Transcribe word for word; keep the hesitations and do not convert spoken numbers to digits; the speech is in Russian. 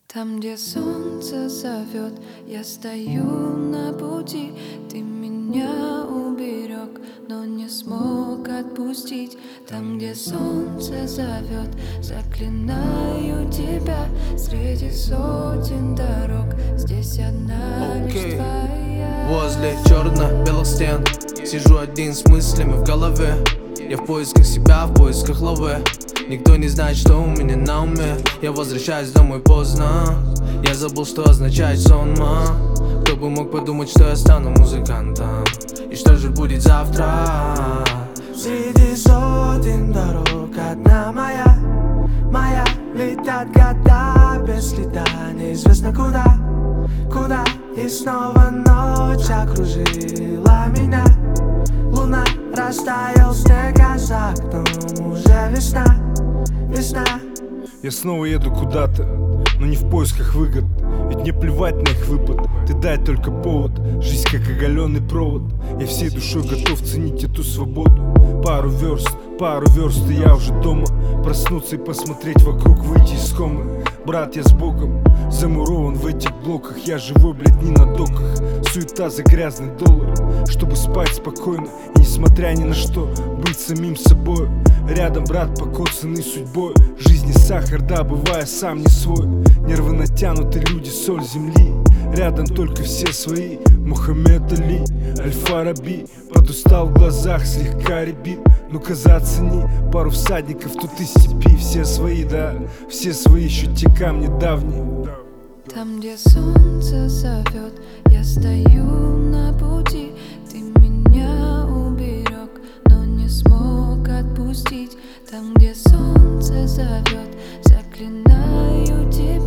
Там, где солнце зовет, я стою на пути. Ты меня уберег, но не смог отпустить. Там, где солнце зовет, заклинаю тебя. Среди сотен дорог здесь одна лишь okay. твоя. Возле черно-белых стен сижу один с мыслями в голове. Я в поисках себя, в поисках лавы. Никто не знает, что у меня на уме. Я возвращаюсь домой поздно. Я забыл, что означает сонма. Кто бы мог подумать, что я стану музыкантом. И что же будет завтра? Среди сотен дорог одна моя, моя. Летят года без следа, неизвестно куда, куда. И снова ночь окружила меня. Луна, растаял снег, а за окном уже весна, весна. Я снова еду куда-то, но не в поисках выгод. Ведь мне плевать на их выпад, ты дай только повод. Жизнь как оголенный провод. Я всей душой готов ценить эту свободу. Пару верст, пару верст, и я уже дома. Проснуться и посмотреть вокруг, выйти из комы. Брат, я с Богом замурован в этих блоках. Я живой, блядь, не на доках. Суета за грязный доллар, чтобы спать спокойно и, несмотря ни на что, быть самим собой. Рядом брат, покоцанный судьбой. В жизни сахар, да, бывая сам не свой. Нервы натянуты, люди, соль земли. Рядом только все свои. Мухаммед Али, Аль-Фараби. Подустал в глазах, слегка рябит. Ну-ка зацени, пару всадников тут из степи. Все свои, да, все свои, еще те камни давние. Там, где солнце зовет, я стою на пути. Ты меня уберег, но не смог отпустить. Там, где солнце зовет, заклинаю тебя.